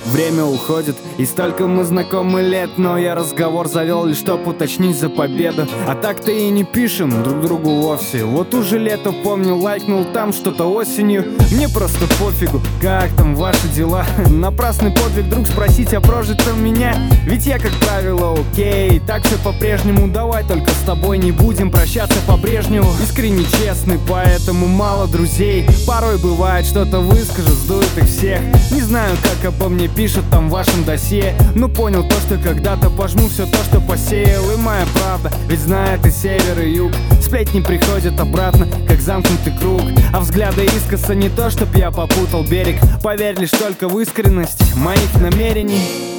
Время уходит, и столько мы знакомы лет, но я разговор завел лишь чтоб уточнить за победу. А так-то и не пишем друг другу вовсе. Вот уже лето, помню, лайкнул там что-то осенью. Мне просто пофигу, как там ваши дела. Напрасный подвиг, друг, спросить о прожитом меня. Ведь я, как правило, окей, так все по-прежнему. Давай только с тобой не будем прощаться по-прежнему. Искренне честный, поэтому мало друзей. Порой бывает, что-то выскажу, сдует их всех. Не знаю, как обо мне пишут там в вашем досье, но понял то, что когда-то пожму все то, что посеял. И моя правда, ведь знает и север, и юг. Сплетни приходят обратно, как замкнутый круг. А взгляды искоса не то, чтоб я попутал берег. Поверь лишь только в искренность моих намерений.